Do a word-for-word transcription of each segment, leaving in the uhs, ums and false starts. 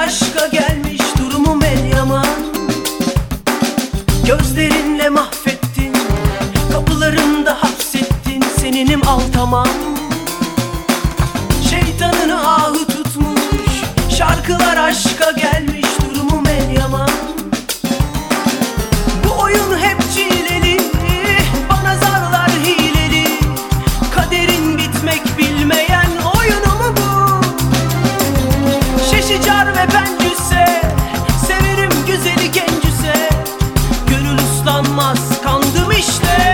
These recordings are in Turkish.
aşka gelmiş durumum el yaman. Gözlerinle mahvettin, kapılarında hapsettin, seninim al tamam. Şeytanını ahı tutmuş, şarkılar aşka gelmiş durumum el yaman. Bu oyun hep çileli, bana zarlar hileli, kaderin bitmek bilmeyen oyunu mu bu? Şeşicar ve bencüse, severim güzeli gencüse, gönül uslanmaz kandım işte.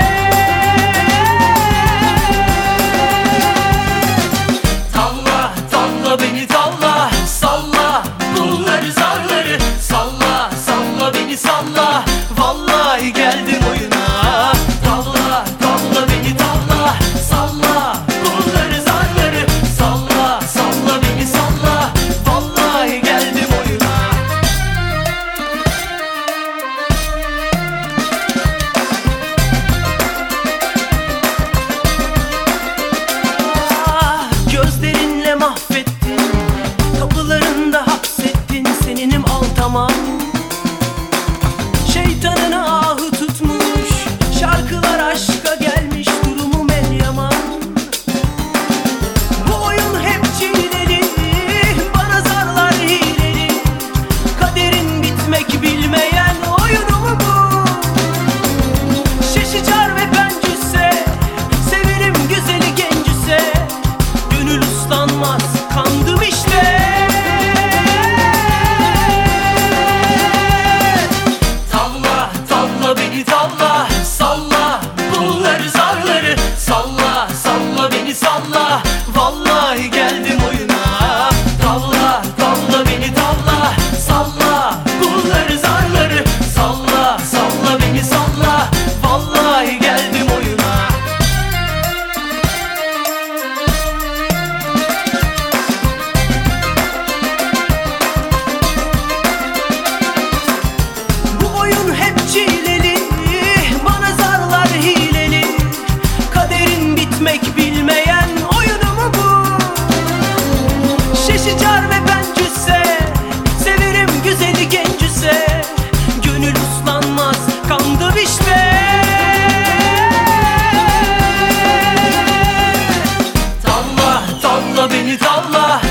Tavla tavla beni tavla, salla pulları zarları, salla salla beni salla, vallahi geldim oyuna. Tavla tavla beni tavla, salla pulları zarları, salla salla beni salla, vallahi geldim oyuna. Ah, gözlerinle mahvettin, kapılarında hapsettin, seninim al tamam. Şeytanını ahı tutmuş, şarkılar aşka gelmiş durumum el yaman. Bu oyun hep çileli, bana zarlar hileli, kaderin bitmek bilmeyen oyunu mu bu? Şeşicar ve bencüse, severim güzeli gencüse, gönül uslanmaz kandım işte. Tavla tavla beni tavla, salla pulları zarları, salla salla beni salla, vallahi geldim oyuna. Tavla tavla beni tavla, salla pulları zarları, salla salla beni salla, vallahi geldim oyuna. Bu oyun hep çileli, bana zarlar hileli, kaderin bitmek bilmeyen oyunu mu bu? Şeşicar ve bencüse, severim güzeli gencüse, gönül uslanmaz kandım işte. Tavla tavla beni tavla,